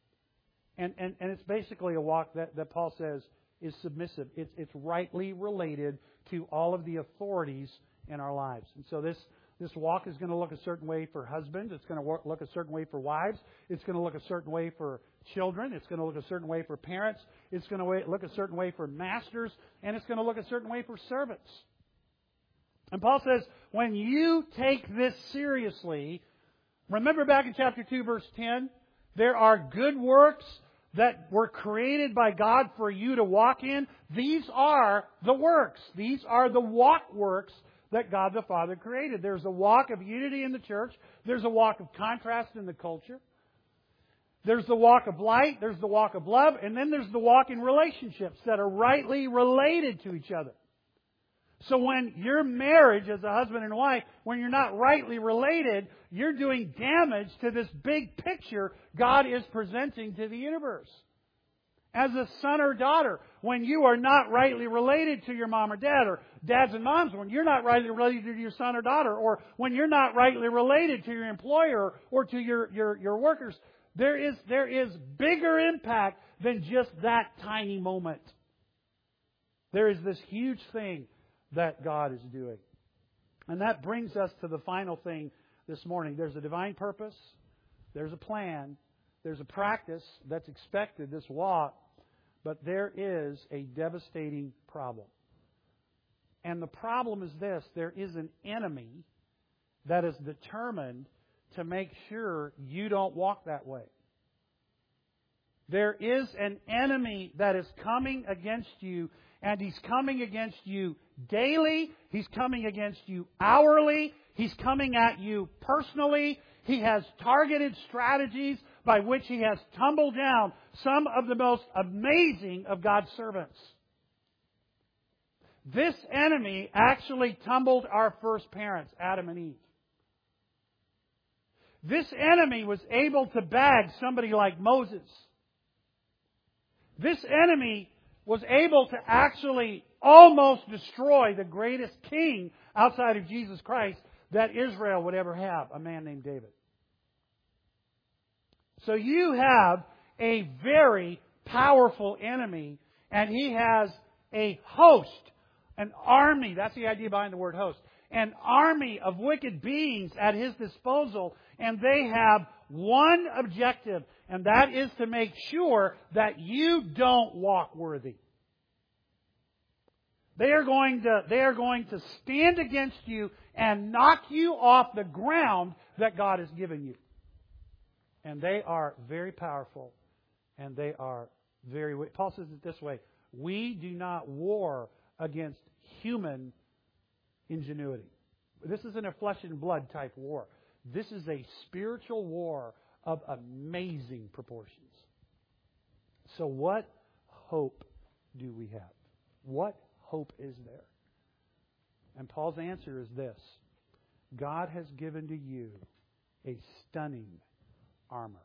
And it's basically a walk that Paul says is submissive. It's rightly related to all of the authorities in our lives. And so this walk is going to look a certain way for husbands. It's going to look a certain way for wives. It's going to look a certain way for children. It's going to look a certain way for parents. It's going to look a certain way for masters. And it's going to look a certain way for servants. And Paul says, when you take this seriously, remember back in chapter 2, verse 10, there are good works that were created by God for you to walk in. These are the works. These are the walk works that God the Father created. There's a walk of unity in the church. There's a walk of contrast in the culture. There's the walk of light. There's the walk of love. And then there's the walk in relationships that are rightly related to each other. So when your marriage as a husband and wife, when you're not rightly related, you're doing damage to this big picture God is presenting to the universe. As a son or daughter, when you are not rightly related to your mom or dad, or dads and moms, when you're not rightly related to your son or daughter, or when you're not rightly related to your employer or to your workers, there is bigger impact than just that tiny moment. There is this huge thing that God is doing. And that brings us to the final thing this morning. There's a divine purpose. There's a plan. There's a practice that's expected, this walk. But there is a devastating problem. And the problem is this. There is an enemy that is determined to make sure you don't walk that way. There is an enemy that is coming against you, and he's coming against you daily. He's coming against you hourly. He's coming at you personally. He has targeted strategies by which he has tumbled down some of the most amazing of God's servants. This enemy actually tumbled our first parents, Adam and Eve. This enemy was able to bag somebody like Moses. This enemy was able to actually almost destroy the greatest king outside of Jesus Christ that Israel would ever have, a man named David. So you have a very powerful enemy, and he has a host, an army. That's the idea behind the word host. An army of wicked beings at his disposal, and they have one objective, and that is to make sure that you don't walk worthy. They are going to stand against you and knock you off the ground that God has given you. And they are very powerful, and they are very... Paul says it this way: we do not war against human ingenuity. This isn't a flesh and blood type war. This is a spiritual war of amazing proportions. So what hope do we have? What hope is there? And Paul's answer is this: God has given to you a stunning armor.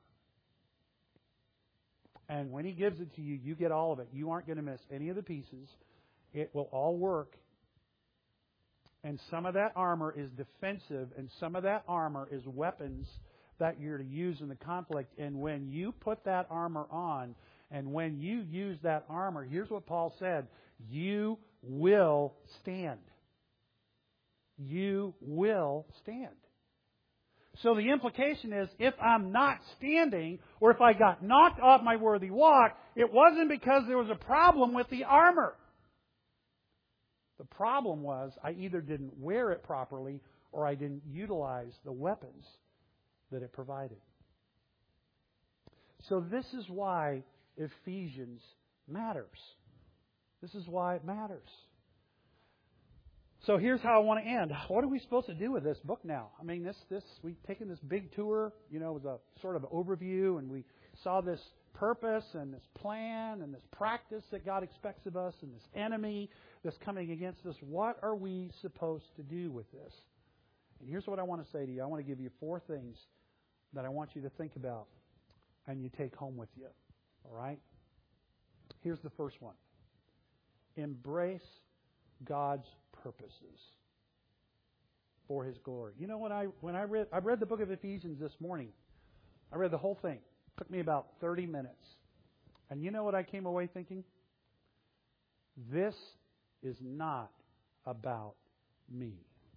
And when He gives it to you, you get all of it. You aren't going to miss any of the pieces. It will all work. And some of that armor is defensive, and some of that armor is weapons that you're to use in the conflict. And when you put that armor on, and when you use that armor, here's what Paul said: you will stand. You will stand. So the implication is, if I'm not standing, or if I got knocked off my worthy walk, it wasn't because there was a problem with the armor. The problem was I either didn't wear it properly or I didn't utilize the weapons that it provided. So this is why Ephesians matters. This is why it matters. So here's how I want to end. What are we supposed to do with this book now? I mean, we've taken this big tour, with a sort of overview, and we saw this purpose and this plan and this practice that God expects of us and this enemy that's coming against us. What are we supposed to do with this? And here's what I want to say to you. I want to give you 4 things that I want you to think about and you take home with you. All right? Here's the first one. Embrace God's purposes for His glory. You know, when I read the book of Ephesians this morning, I read the whole thing. It took me about 30 minutes. And you know what I came away thinking? This is not about me.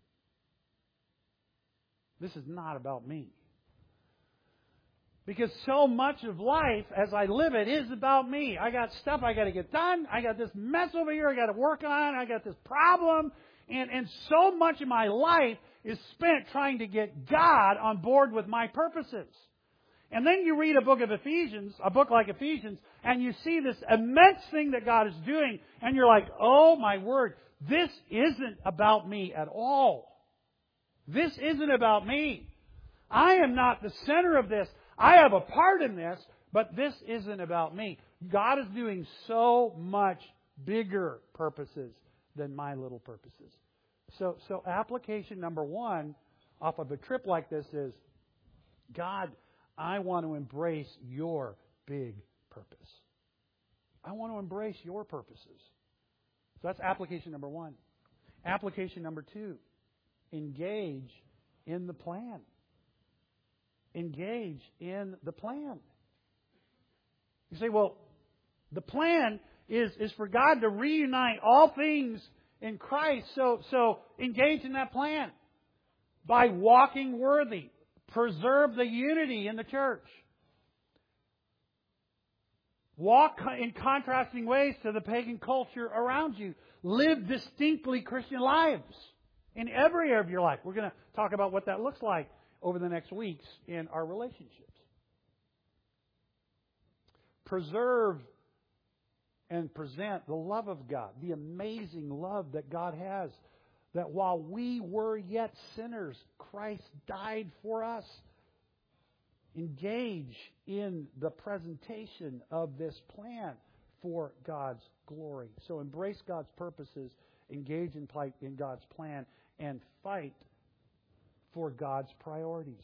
This is not about me. Because so much of life, as I live it, is about me. I got stuff I got to get done. I got this mess over here I got to work on. I got this problem. And so much of my life is spent trying to get God on board with my purposes. And then you read a book like Ephesians, and you see this immense thing that God is doing, and you're like, oh my word, this isn't about me at all. This isn't about me. I am not the center of this. I have a part in this, but this isn't about me. God is doing so much bigger purposes than my little purposes. So application number 1 off of a trip like this is, God, I want to embrace your big purpose. I want to embrace your purposes. So that's application number 1. Application number 2, engage in the plan. Engage in the plan. You say, well, the plan is for God to reunite all things in Christ. So engage in that plan by walking worthy. Preserve the unity in the church. Walk in contrasting ways to the pagan culture around you. Live distinctly Christian lives in every area of your life. We're going to talk about what that looks like over the next weeks in our relationships. Preserve and present the love of God, the amazing love that God has, that while we were yet sinners, Christ died for us. Engage in the presentation of this plan for God's glory. So embrace God's purposes, engage in God's plan, and fight for God's priorities.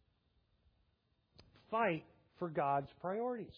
Fight for God's priorities.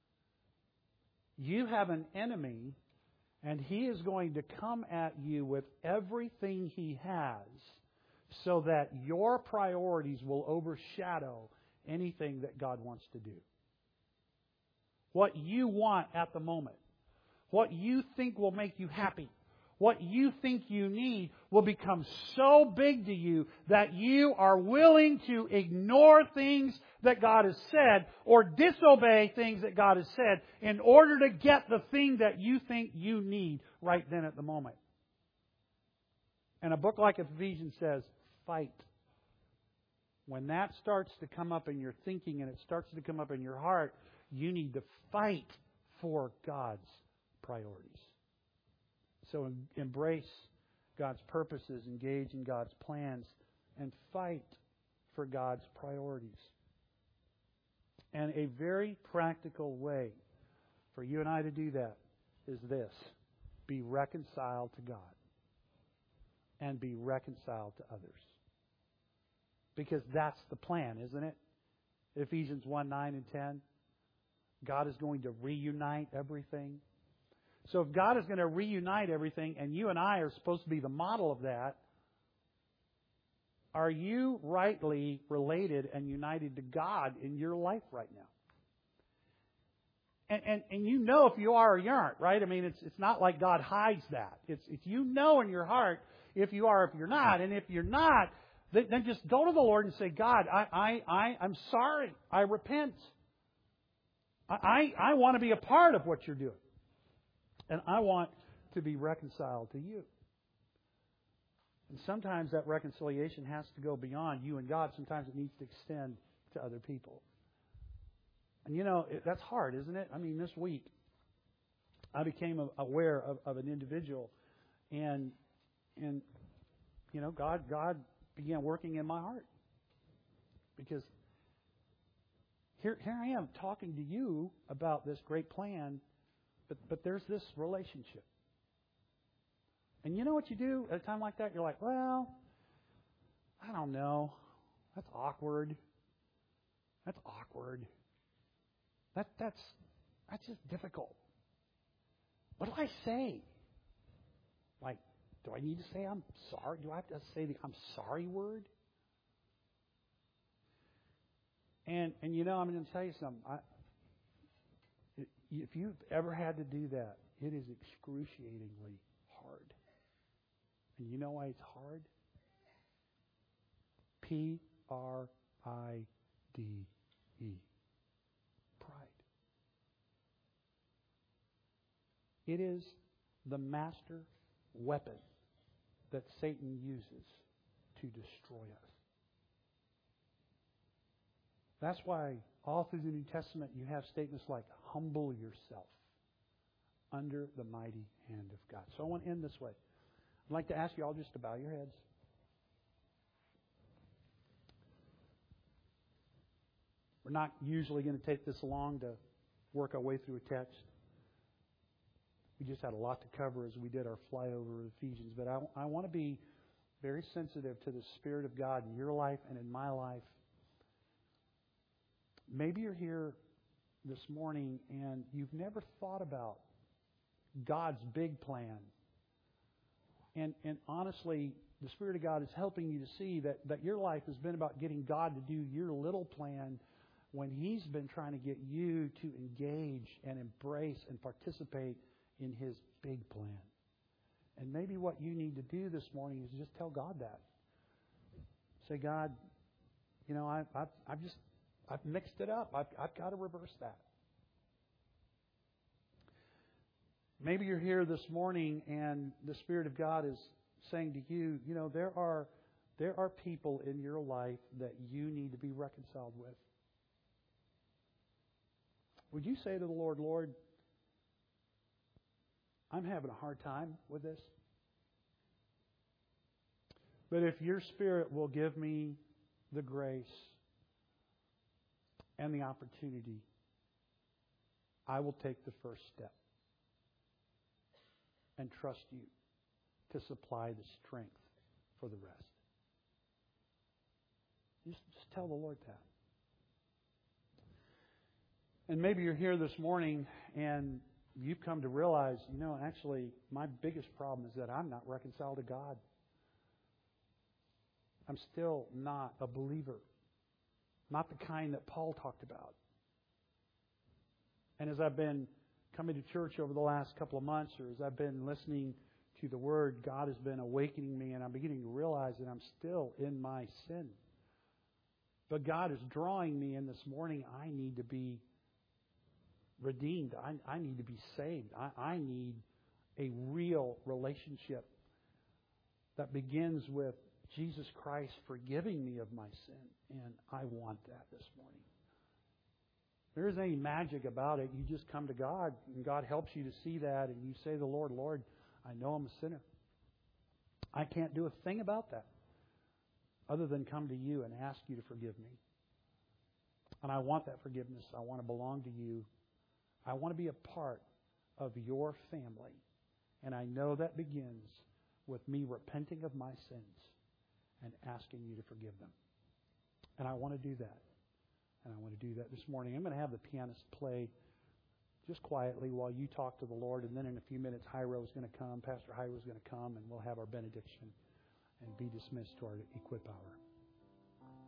You have an enemy, and he is going to come at you with everything he has so that your priorities will overshadow anything that God wants to do. What you want at the moment, what you think will make you happy, what you think you need will become so big to you that you are willing to ignore things that God has said or disobey things that God has said in order to get the thing that you think you need right then at the moment. And a book like Ephesians says, fight. When that starts to come up in your thinking and it starts to come up in your heart, you need to fight for God's priorities. So embrace God's purposes, engage in God's plans, and fight for God's priorities. And a very practical way for you and I to do that is this: be reconciled to God and be reconciled to others. Because that's the plan, isn't it? Ephesians 1, 9 and 10. God is going to reunite everything. So if God is going to reunite everything, and you and I are supposed to be the model of that, are you rightly related and united to God in your life right now? And you know if you are or you aren't, right? I mean, it's not like God hides that. It's you know in your heart if you are or if you're not. And if you're not, then just go to the Lord and say, God, I'm sorry. I repent. I want to be a part of what you're doing. And I want to be reconciled to you. And sometimes that reconciliation has to go beyond you and God. Sometimes it needs to extend to other people. And that's hard, isn't it? I mean, this week, I became aware of an individual, and God began working in my heart. Because here I am talking to you about this great plan, but there's this relationship. And you know what you do at a time like that? You're like, well, I don't know. That's awkward. That's awkward. That's just difficult. What do I say? Like, do I need to say I'm sorry? Do I have to say the I'm sorry word? And I'm going to tell you something. If you've ever had to do that, it is excruciatingly hard. And you know why it's hard? Pride. Pride. It is the master weapon that Satan uses to destroy us. That's why all through the New Testament you have statements like, humble yourself under the mighty hand of God. So I want to end this way. I'd like to ask you all just to bow your heads. We're not usually going to take this long to work our way through a text. We just had a lot to cover as we did our flyover of Ephesians. But I want to be very sensitive to the Spirit of God in your life and in my life. Maybe you're here this morning and you've never thought about God's big plan. And honestly, the Spirit of God is helping you to see that your life has been about getting God to do your little plan when He's been trying to get you to engage and embrace and participate in His big plan. And maybe what you need to do this morning is just tell God that. Say, God, I've mixed it up. I've got to reverse that. Maybe you're here this morning and the Spirit of God is saying to you, there are people in your life that you need to be reconciled with. Would you say to the Lord, Lord, I'm having a hard time with this. But if your Spirit will give me the grace and the opportunity, I will take the first step and trust you to supply the strength for the rest. Just tell the Lord that. And maybe you're here this morning and you've come to realize, actually, my biggest problem is that I'm not reconciled to God. I'm still not a believer. Not the kind that Paul talked about. And as I've been coming to church over the last couple of months, or as I've been listening to the Word, God has been awakening me, and I'm beginning to realize that I'm still in my sin. But God is drawing me in this morning. I need to be redeemed. I need to be saved. I need a real relationship that begins with Jesus Christ forgiving me of my sin. And I want that this morning. There isn't any magic about it. You just come to God, and God helps you to see that, and you say to the Lord, Lord, I know I'm a sinner. I can't do a thing about that other than come to you and ask you to forgive me. And I want that forgiveness. I want to belong to you. I want to be a part of your family. And I know that begins with me repenting of my sins and asking you to forgive them. And I want to do that. And I want to do that this morning. I'm going to have the pianist play just quietly while you talk to the Lord. And then in a few minutes, Hyro is going to come. Pastor Hyro is going to come, and we'll have our benediction and be dismissed to our Equip Hour.